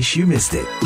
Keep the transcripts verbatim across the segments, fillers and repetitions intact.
case you missed it.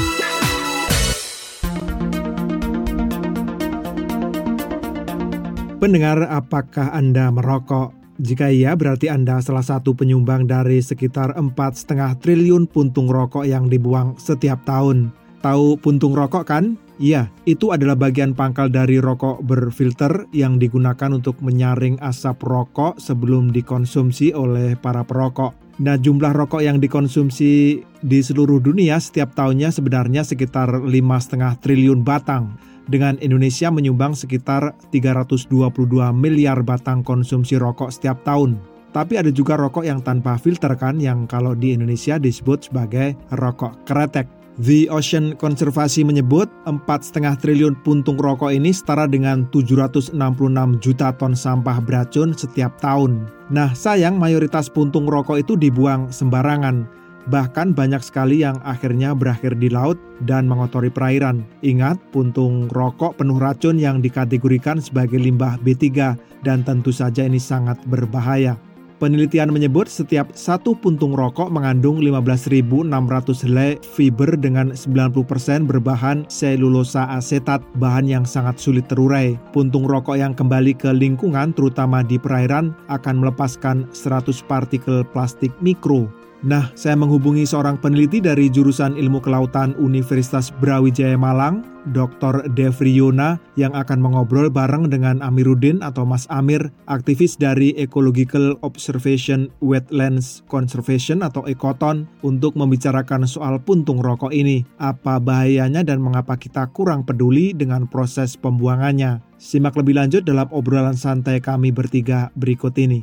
Pendengar, apakah Anda merokok? Jika iya, berarti Anda salah satu penyumbang dari sekitar empat koma lima triliun puntung rokok yang dibuang setiap tahun. Tahu puntung rokok kan? Iya, itu adalah bagian pangkal dari rokok berfilter yang digunakan untuk menyaring asap rokok sebelum dikonsumsi oleh para perokok. Nah, jumlah rokok yang dikonsumsi di seluruh dunia setiap tahunnya sebenarnya sekitar lima koma lima triliun batang. Dengan Indonesia menyumbang sekitar tiga ratus dua puluh dua miliar batang konsumsi rokok setiap tahun. Tapi ada juga rokok yang tanpa filter kan, yang kalau di Indonesia disebut sebagai rokok kretek. The Ocean Konservasi menyebut empat koma lima triliun puntung rokok ini setara dengan tujuh ratus enam puluh enam juta ton sampah beracun setiap tahun. Nah, sayang mayoritas puntung rokok itu dibuang sembarangan. Bahkan banyak sekali yang akhirnya berakhir di laut dan mengotori perairan. Ingat, puntung rokok penuh racun yang dikategorikan sebagai limbah B tiga dan tentu saja ini sangat berbahaya. Penelitian menyebut setiap satu puntung rokok mengandung lima belas ribu enam ratus helai fiber dengan sembilan puluh persen berbahan selulosa asetat, bahan yang sangat sulit terurai. Puntung rokok yang kembali ke lingkungan, terutama di perairan, akan melepaskan seratus partikel plastik mikro. Nah, saya menghubungi seorang peneliti dari jurusan Ilmu Kelautan Universitas Brawijaya Malang, Doktor Devri Yona, yang akan mengobrol bareng dengan Amiruddin atau Mas Amir, aktivis dari Ecological Observation Wetlands Conservation atau Ekoton, untuk membicarakan soal puntung rokok ini, apa bahayanya dan mengapa kita kurang peduli dengan proses pembuangannya. Simak lebih lanjut dalam obrolan santai kami bertiga berikut ini.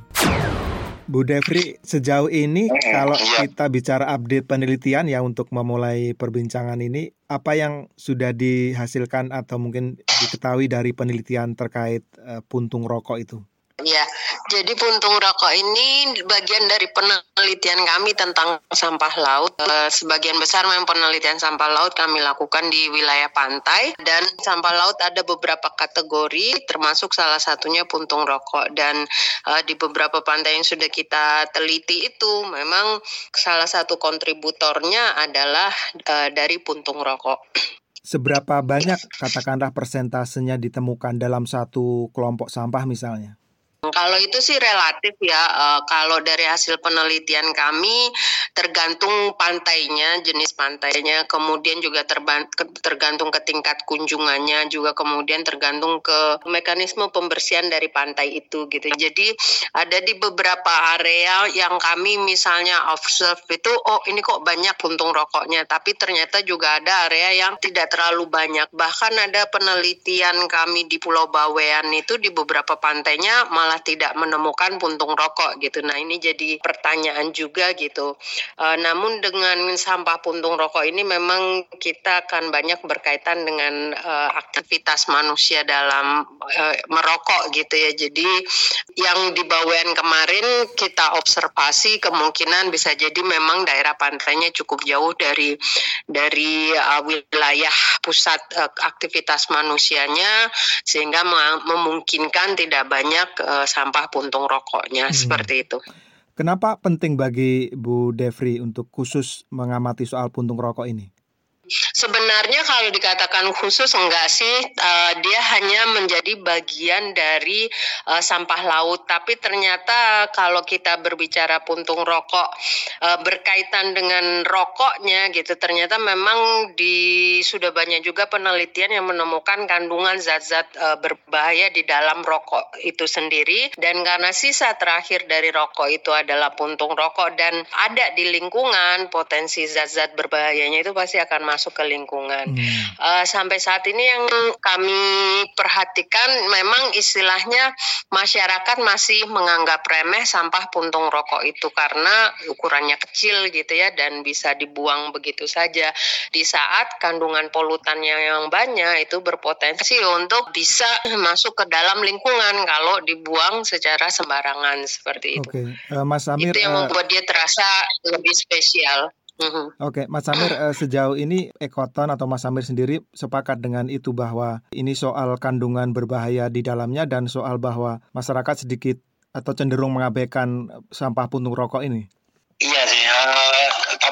Bu Devri, sejauh ini kalau kita bicara update penelitian ya untuk memulai perbincangan ini, apa yang sudah dihasilkan atau mungkin diketahui dari penelitian terkait uh, puntung rokok itu? Ya, jadi puntung rokok ini bagian dari penelitian kami tentang sampah laut. E, sebagian besar memang penelitian sampah laut kami lakukan di wilayah pantai, dan sampah laut ada beberapa kategori, termasuk salah satunya puntung rokok. Dan e, di beberapa pantai yang sudah kita teliti itu memang salah satu kontributornya adalah e, dari puntung rokok. Seberapa banyak katakanlah persentasenya ditemukan dalam satu kelompok sampah misalnya? Kalau itu sih relatif ya, e, kalau dari hasil penelitian kami tergantung pantainya, jenis pantainya, kemudian juga terban- tergantung ke tingkat kunjungannya, juga kemudian tergantung ke mekanisme pembersihan dari pantai itu gitu. Jadi ada di beberapa area yang kami misalnya observe itu, oh ini kok banyak puntung rokoknya, tapi ternyata juga ada area yang tidak terlalu banyak. Bahkan ada penelitian kami di Pulau Bawean itu di beberapa pantainya malah tidak menemukan puntung rokok gitu. Nah, ini jadi pertanyaan juga gitu. E, namun dengan sampah puntung rokok ini memang kita akan banyak berkaitan dengan e, aktivitas manusia dalam e, merokok gitu ya. Jadi yang di Bawean kemarin kita observasi kemungkinan bisa jadi memang daerah pantainya cukup jauh dari dari uh, wilayah pusat uh, aktivitas manusianya, sehingga memungkinkan tidak banyak uh, sampah puntung rokoknya, hmm. seperti itu. Kenapa penting bagi Bu Devri untuk khusus mengamati soal puntung rokok ini? Sebenarnya kalau dikatakan khusus enggak sih, uh, dia hanya menjadi bagian dari uh, sampah laut. Tapi ternyata kalau kita berbicara puntung rokok uh, berkaitan dengan rokoknya gitu, ternyata memang di sudah banyak juga penelitian yang menemukan kandungan zat-zat uh, berbahaya di dalam rokok itu sendiri. Dan karena sisa terakhir dari rokok itu adalah puntung rokok dan ada di lingkungan, potensi zat-zat berbahayanya itu pasti akan masuk masuk ke lingkungan. Hmm. Uh, sampai saat ini yang kami perhatikan memang istilahnya masyarakat masih menganggap remeh sampah puntung rokok itu karena ukurannya kecil gitu ya dan bisa dibuang begitu saja. Di saat kandungan polutannya yang banyak itu berpotensi untuk bisa masuk ke dalam lingkungan kalau dibuang secara sembarangan seperti itu. Oke, okay. uh, Mas Amir, itu yang membuat uh... dia terasa lebih spesial. Mm-hmm. Oke, okay, Mas Amir, uh, sejauh ini Ekoton atau Mas Amir sendiri sepakat dengan itu bahwa ini soal kandungan berbahaya di dalamnya dan soal bahwa masyarakat sedikit atau cenderung mengabaikan sampah puntung rokok ini? Iya sih, uh,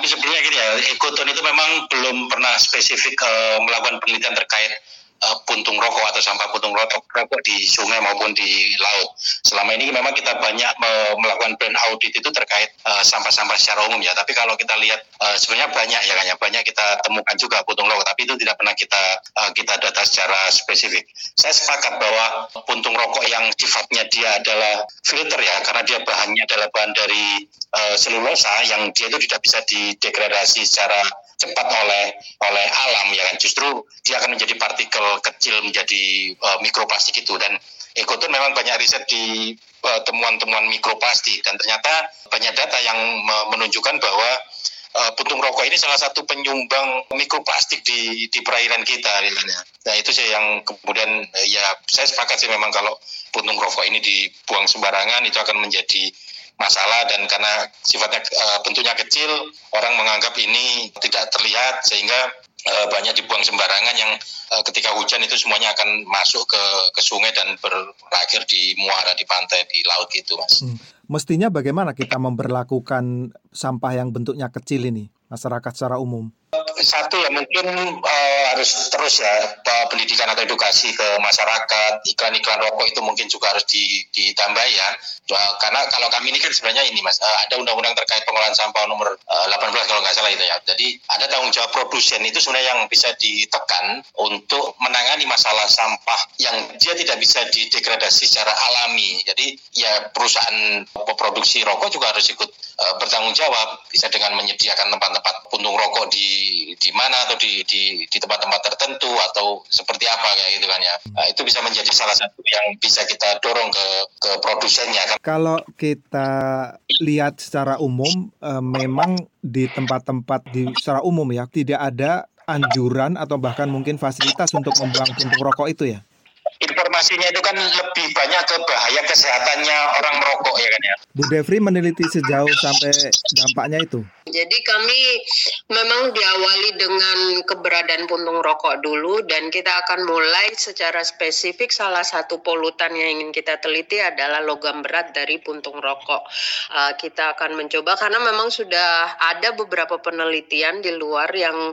tapi sebelumnya gini ya, Ekoton itu memang belum pernah spesifik uh, melakukan penelitian terkait uh, puntung rokok atau sampah puntung rokok, rokok di sungai maupun di laut. Selama ini memang kita banyak uh, melakukan brand audit itu terkait uh, sampah-sampah secara umum ya. Tapi kalau kita lihat uh, sebenarnya banyak ya kan ya, banyak kita temukan juga puntung rokok, tapi itu tidak pernah kita uh, kita data secara spesifik. Saya sepakat bahwa puntung rokok yang sifatnya dia adalah filter ya, karena dia bahannya adalah bahan dari uh, selulosa yang dia itu tidak bisa didegradasi secara cepat oleh oleh alam ya kan, justru dia akan menjadi partikel kecil, menjadi uh, mikroplastik itu. Dan Ekoton memang banyak riset di uh, temuan-temuan mikroplastik, dan ternyata banyak data yang uh, menunjukkan bahwa uh, puntung rokok ini salah satu penyumbang mikroplastik di di perairan kita ya. Nah itu sih yang kemudian uh, ya saya sepakat sih memang kalau puntung rokok ini dibuang sembarangan itu akan menjadi masalah, dan karena sifatnya uh, bentuknya kecil, orang menganggap ini tidak terlihat sehingga uh, banyak dibuang sembarangan yang uh, ketika hujan itu semuanya akan masuk ke ke sungai dan berakhir di muara, di pantai, di laut gitu, Mas. Hmm. Mestinya bagaimana kita memperlakukan sampah yang bentuknya kecil ini, masyarakat secara umum? Satu ya mungkin uh, harus terus ya pendidikan atau edukasi ke masyarakat, iklan-iklan rokok itu mungkin juga harus di, ditambah ya. Karena kalau kami ini kan sebenarnya ini Mas, uh, ada undang-undang terkait pengolahan sampah nomor uh, delapan belas kalau nggak salah itu ya. Jadi ada tanggung jawab produsen itu sebenarnya yang bisa ditekan untuk menangani masalah sampah yang dia tidak bisa didegradasi secara alami. Jadi ya perusahaan produksi rokok juga harus ikut uh, bertanggung jawab, bisa dengan menyediakan tempat-tempat puntung rokok di di mana atau di, di di tempat-tempat tertentu atau seperti apa kayak gitu kan ya. Nah, itu bisa menjadi salah satu yang bisa kita dorong ke ke produsennya kan. Kalau kita lihat secara umum eh, memang di tempat-tempat di secara umum ya tidak ada anjuran atau bahkan mungkin fasilitas untuk membuang puntung rokok itu ya. Informasinya itu kan lebih banyak ke bahaya kesehatannya orang merokok ya kan ya. Bu Devri meneliti sejauh sampai dampaknya itu. Jadi kami memang diawali dengan keberadaan puntung rokok dulu, dan kita akan mulai secara spesifik. Salah satu polutan yang ingin kita teliti adalah logam berat dari puntung rokok. Uh, kita akan mencoba, karena memang sudah ada beberapa penelitian di luar yang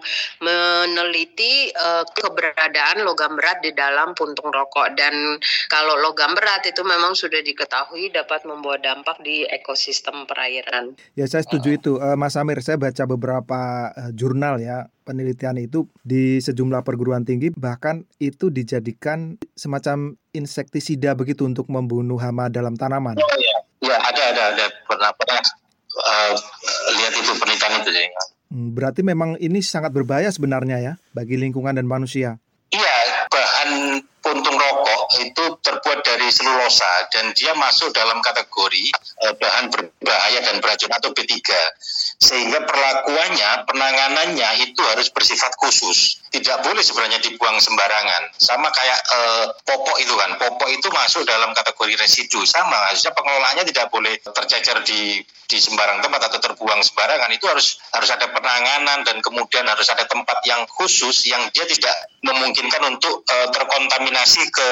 meneliti uh, keberadaan logam berat di dalam puntung rokok. Dan kalau logam berat itu memang sudah diketahui dapat membawa dampak di ekosistem perairan. Ya saya setuju itu, uh, Mas Amir. Saya baca beberapa uh, jurnal ya, penelitian itu di sejumlah perguruan tinggi, bahkan itu dijadikan semacam insektisida begitu untuk membunuh hama dalam tanaman. Oh iya, ya ada ada ada pernah pernah uh, lihat itu penelitian itu ya. Hmm, berarti memang ini sangat berbahaya sebenarnya ya bagi lingkungan dan manusia. Iya, bahan puntung rokok itu terbuat dari selulosa dan dia masuk dalam kategori uh, bahan berbahaya dan beracun atau B tiga. Sehingga perlakuannya, penanganannya itu harus bersifat khusus. Tidak boleh sebenarnya dibuang sembarangan. Sama kayak eh, popok itu kan. Popok itu masuk dalam kategori residu. Sama, harusnya pengelolaannya tidak boleh tercecer di di sembarang tempat atau terbuang sembarangan. Itu harus harus ada penanganan, dan kemudian harus ada tempat yang khusus yang dia tidak memungkinkan untuk eh, terkontaminasi ke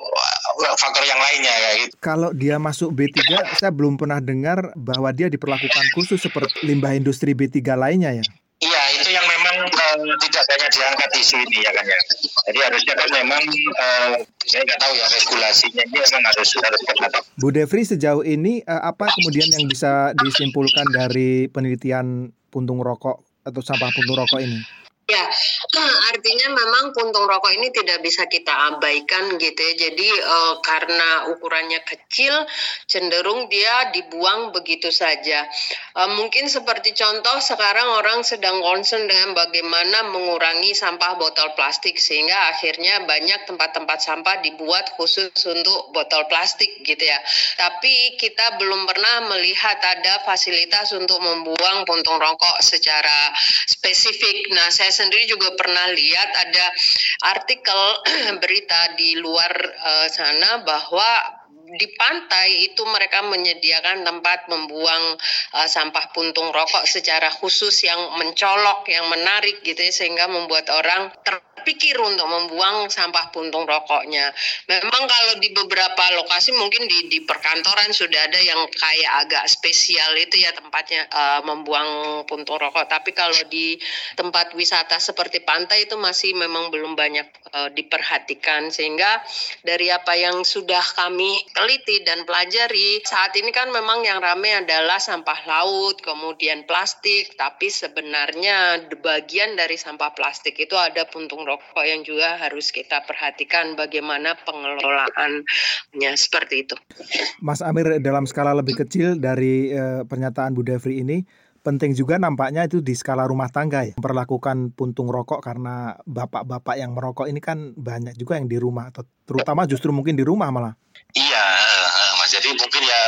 uh, faktor yang lainnya kayak gitu. Kalau dia masuk B tiga, saya belum pernah dengar bahwa dia diperlakukan khusus seperti limbah industri B tiga lainnya ya. Iya, itu yang memang uh, tidak banyak diangkat isu ini ya kan ya. Jadi harusnya kan memang uh, saya nggak tahu ya regulasinya ini memang harus harus terhadap. Bu Devri, sejauh ini uh, apa kemudian yang bisa disimpulkan dari penelitian puntung rokok atau sampah puntung rokok ini? Ya, artinya memang puntung rokok ini tidak bisa kita abaikan gitu ya. Jadi eh, karena ukurannya kecil, cenderung dia dibuang begitu saja. Eh, mungkin seperti contoh sekarang orang sedang concern dengan bagaimana mengurangi sampah botol plastik, sehingga akhirnya banyak tempat-tempat sampah dibuat khusus untuk botol plastik gitu ya. Tapi kita belum pernah melihat ada fasilitas untuk membuang puntung rokok secara spesifik. Nah, saya sendiri juga pernah lihat ada artikel berita di luar uh, sana bahwa di pantai itu mereka menyediakan tempat membuang uh, sampah puntung rokok secara khusus yang mencolok, yang menarik gitu ya, sehingga membuat orang terpikir untuk membuang sampah puntung rokoknya. Memang kalau di beberapa lokasi mungkin di, di perkantoran sudah ada yang kayak agak spesial itu ya tempatnya uh, membuang puntung rokok. Tapi kalau di tempat wisata seperti pantai itu masih memang belum banyak uh, diperhatikan, sehingga dari apa yang sudah kami teliti dan pelajari saat ini kan memang yang ramai adalah sampah laut, kemudian plastik, tapi sebenarnya bagian dari sampah plastik itu ada puntung rokok yang juga harus kita perhatikan bagaimana pengelolaannya, seperti itu. Mas Amir, dalam skala lebih kecil dari eh, pernyataan Bu Devri ini, penting juga nampaknya itu di skala rumah tangga ya, memperlakukan puntung rokok, karena bapak-bapak yang merokok ini kan banyak juga yang di rumah, atau terutama justru mungkin di rumah malah. Iya, Mas. Jadi mungkin ya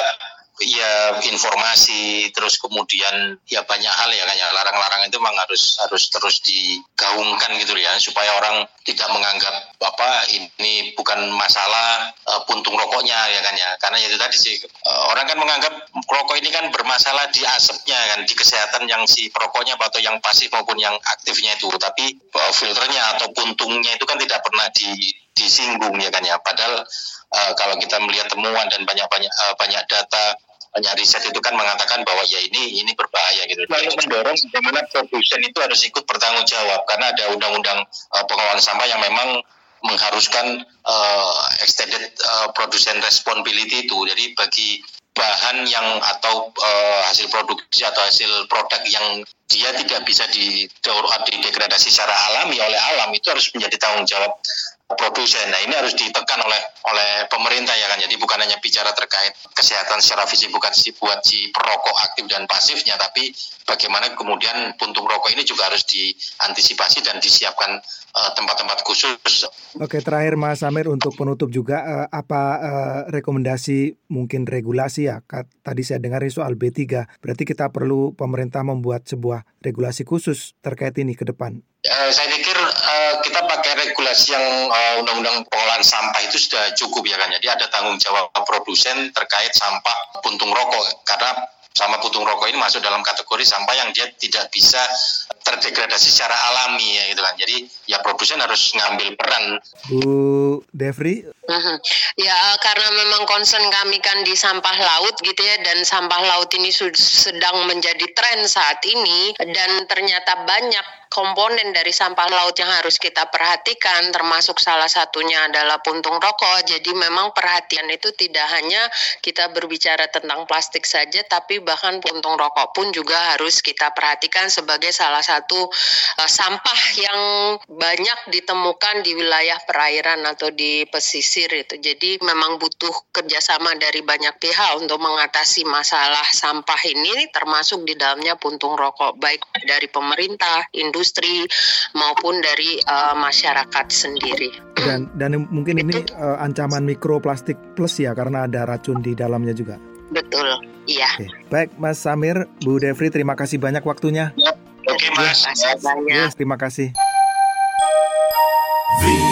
ya informasi, terus kemudian ya banyak hal ya, kan ya, larang-larang itu memang harus harus terus digaungkan gitu ya, supaya orang tidak menganggap apa ini bukan masalah uh, puntung rokoknya ya kan ya, karena itu tadi sih uh, orang kan menganggap rokok ini kan bermasalah di asapnya kan, di kesehatan yang si perokoknya atau yang pasif maupun yang aktifnya itu, tapi uh, filternya atau puntungnya itu kan tidak pernah di disinggung ya kan ya, padahal uh, kalau kita melihat temuan dan banyak-banyak uh, banyak data, banyak riset itu kan mengatakan bahwa ya ini ini berbahaya gitu. Lalu mendorong bagaimana produsen itu harus ikut bertanggung jawab, karena ada undang-undang uh, pengelolaan sampah yang memang mengharuskan uh, extended uh, production responsibility itu. Jadi bagi bahan yang atau uh, hasil produksi atau hasil produk yang dia tidak bisa didegradasi secara alami oleh alam, itu harus menjadi tanggung jawab produsen. Nah, ini harus ditekan oleh oleh pemerintah ya kan. Jadi bukan hanya bicara terkait kesehatan secara fisik bukan si buat si perokok aktif dan pasifnya, tapi bagaimana kemudian puntung rokok ini juga harus diantisipasi dan disiapkan uh, tempat-tempat khusus. Oke, terakhir Mas Amir, untuk penutup juga uh, apa uh, rekomendasi mungkin regulasi ya? Tadi saya dengar soal B tiga. Berarti kita perlu pemerintah membuat sebuah regulasi khusus terkait ini ke depan. Uh, saya pikir uh, kita pakai regulasi yang uh, undang-undang pengelolaan sampah itu sudah cukup ya kan. Jadi ada tanggung jawab produsen terkait sampah puntung rokok, karena sampah puntung rokok ini masuk dalam kategori sampah yang dia tidak bisa terdegradasi secara alami ya gitu kan. Jadi ya produsen harus ngambil peran. Bu Devri? Uh-huh. Ya karena memang concern kami kan di sampah laut gitu ya, dan sampah laut ini sedang menjadi tren saat ini, dan ternyata banyak komponen dari sampah laut yang harus kita perhatikan, termasuk salah satunya adalah puntung rokok. Jadi memang perhatian itu tidak hanya kita berbicara tentang plastik saja, tapi bahkan puntung rokok pun juga harus kita perhatikan sebagai salah satu uh, sampah yang banyak ditemukan di wilayah perairan atau di pesisir itu. Jadi memang butuh kerjasama dari banyak pihak untuk mengatasi masalah sampah ini, termasuk di dalamnya puntung rokok, baik dari pemerintah, industri maupun dari uh, masyarakat sendiri. Dan dan mungkin ini uh, ancaman mikroplastik plus ya, karena ada racun di dalamnya juga. Betul, iya. Oke. Baik, Mas Amir, Bu Devri, terima kasih banyak waktunya. Oke, Mas. Terima kasih banyak. Yes, terima kasih.